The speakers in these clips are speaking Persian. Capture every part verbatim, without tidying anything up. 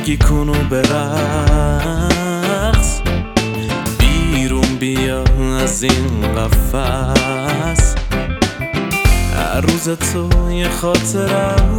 زندگی کن و برقص، بیرون بیا از این قفس. هر روز تو یه خاطر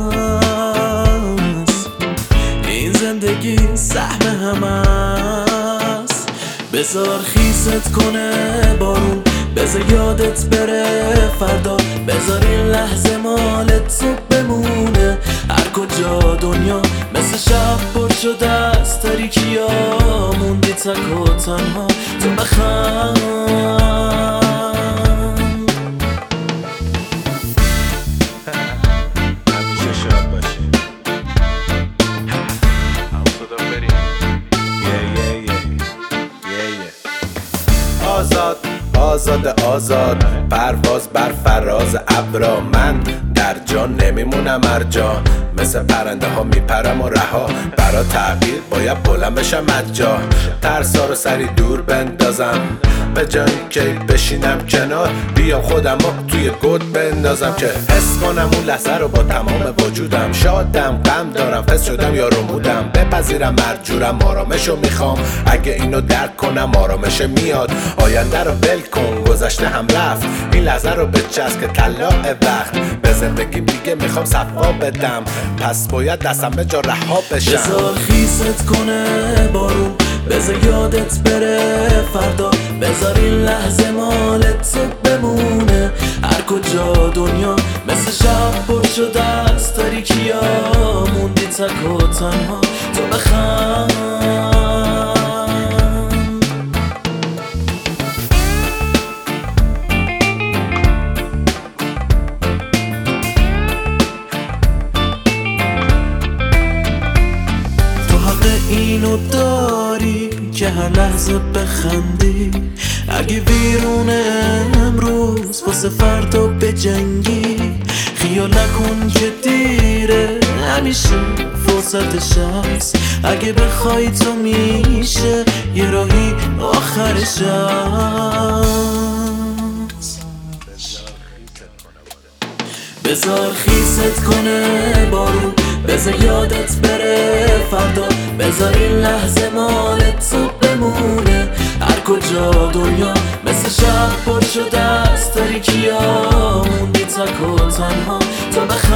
است، این زندگی سهم هم است. بذار خیست کنه بارون، بذار یادت بره فردا، بذار این لحظه مال تو بمونه. هر کجا دنیا مثل شب پر شده است، تاریکی ها موندی تک و تنها، تو بخند. همیشه شاد باشی. آزاد آزاد آزاد، پرواز بر فراز ابرا. من در جا نمیمونم ارجا، مثل پرنده ها میپرم و رها. برا تغییر باید بلند بشم از جا، ترسا رو سری دور بندازم. به جایی که بشینم کنار، بیام خودم رو توی گود بندازم که حس کنم اون لحظه رو با تمام وجودم. شادم، غم دارم، فس شدم یا رمودم. بپذیرم مرجورم، آرامشو میخوام. اگه اینو درک کنم آرامش میاد. آینده رو ول کن، گذشته هم رفت. این لحظه رو بچسب که طلاع وقت. به زندگیم دیگه میخوام صفا بدم، پس باید دستم به جا رها بشم. بذار خیست کنه بارون، بذار یادت بره فردا، بذار این لحظه مال تو بمونه. هر کجا دنیا مثل شب پر شده است، تاریکی ها موندی تک و تنها، تو بخند. اینو داری که هر لحظه بخندی، اگه ویرون امروز واسه فردا بجنگی. خیال نکن که دیره، همیشه فرصتش هست. اگه بخوای تو میشه یه راهی آخرش هست. بذار خیست کنه بارون، بذار یادت بره فردا، بذار این لحظه مال تو بمونه. هر کجا دنیا مثل شب پر شده است، تاریکی ها موندی تک و تنها، تو بخند.